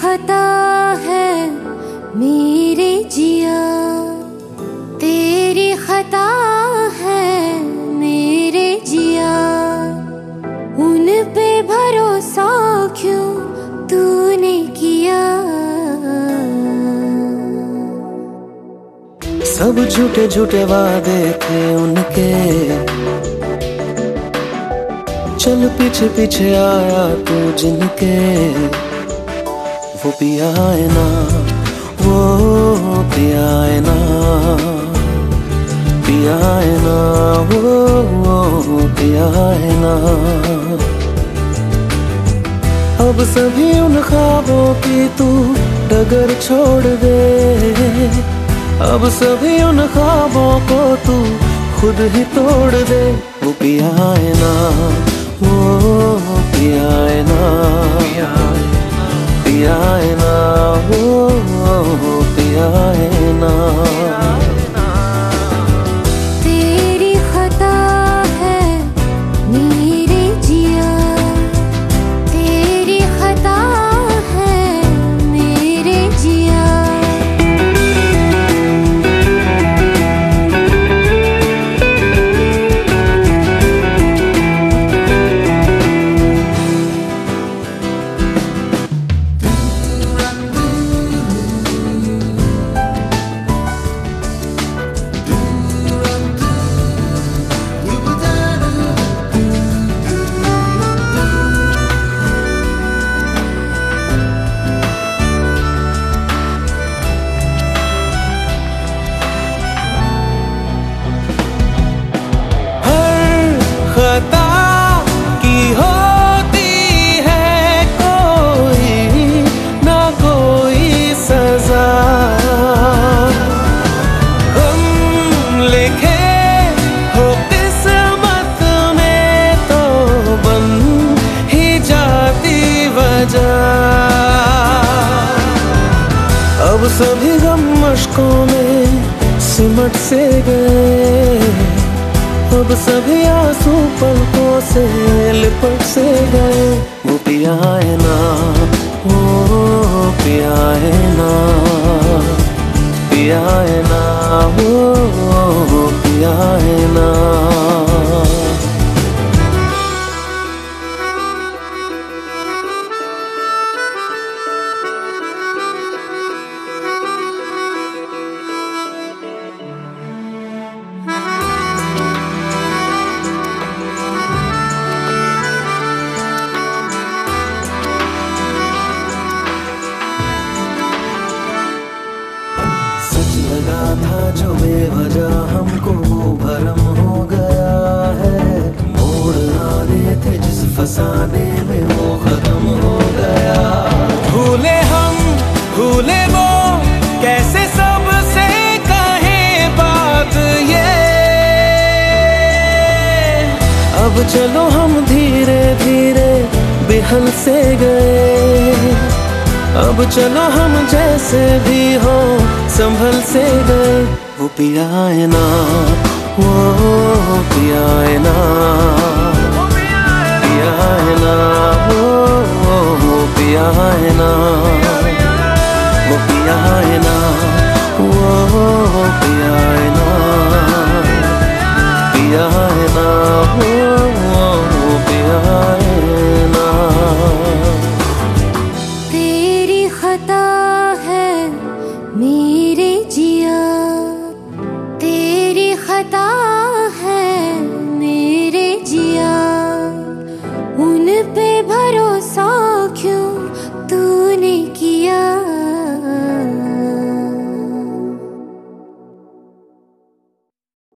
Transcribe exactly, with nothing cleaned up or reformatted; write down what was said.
खता है मेरे जिया, तेरी खता है मेरे जिया। उन पे भरोसा क्यों तूने किया? सब झूठे झूठे वादे थे उनके, चल पीछे पीछे आया तू जिनके। वो पिया है ना, वो पिया है ना, पिया है ना, वो, वो पिया है ना। अब सभी उन ख्वाबों की तू डगर छोड़ दे, अब सभी उन ख्वाबों को तू खुद ही तोड़ दे। वो पिया है ना, वो पिया है ना, पिया है ना, वो पिया है ना। तेरी खता है मेरे जिया, तेरी खता है मेरे जिया। खता की होती है कोई ना कोई सजा, हम लिखे हो किस्मत में तो बन ही जाती वजह। अब सभी गम मशकों में सिमट से गए, अब सभी आंसू पलकों से लिपट से गए। वो पिया है ना, वो पिया है ना, पिया है ना, वो पिया है ना। लगा था जो बेवजह हमको वो भरम हो गया है, मोड़ आने थे जिस फसाने में वो खत्म हो गया। भूले हम भूले वो कैसे सबसे कहें बात ये, अब चलो हम धीरे धीरे बेहल से गए, अब चलो हम जैसे भी हो संभल से गए। वो पिया है ना, वो पिया है ना, पिया है ना, वो पिया है ना, वो पिया है ना।